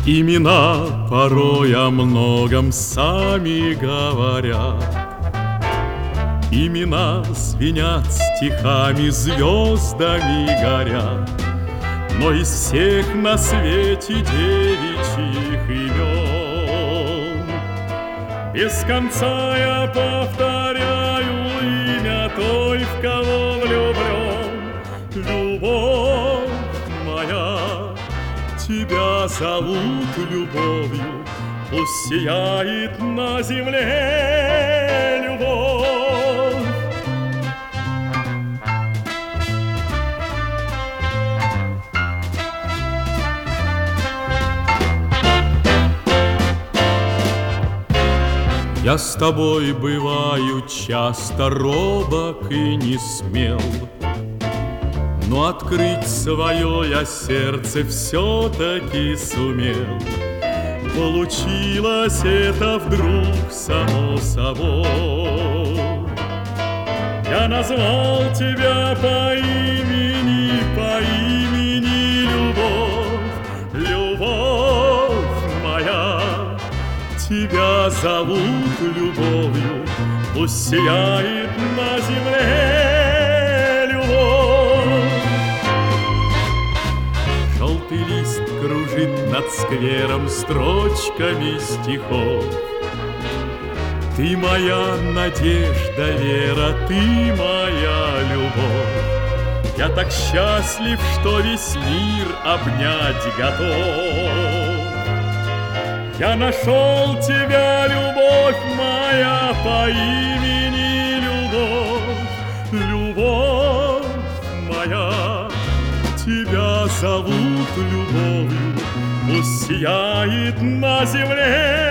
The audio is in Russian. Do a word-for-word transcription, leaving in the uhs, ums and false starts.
Имена порой о многом сами говорят. Имена звенят стихами, звездами горят. Но из всех на свете девичьих имен без конца я повторяю имя той, в кого влюблен. Любовь моя, тебя зовут любовью, пусть сияет на земле любовь. Я с тобой бываю часто робок и не смел, но открыть свое я сердце все-таки сумел. Получилось это вдруг само собой. Я назвал тебя по имени, по имени Любовь. Любовь моя, тебя зовут любовью, пусть сияет на земле любовь. Желтый лист кружит над сквером строчками стихов. Ты моя надежда, вера, ты моя любовь. Я так счастлив, что весь мир обнять готов. Я нашел тебя, любовь моя, по имени Любовь. Любовь моя, тебя зовут любовью, пусть сияет на земле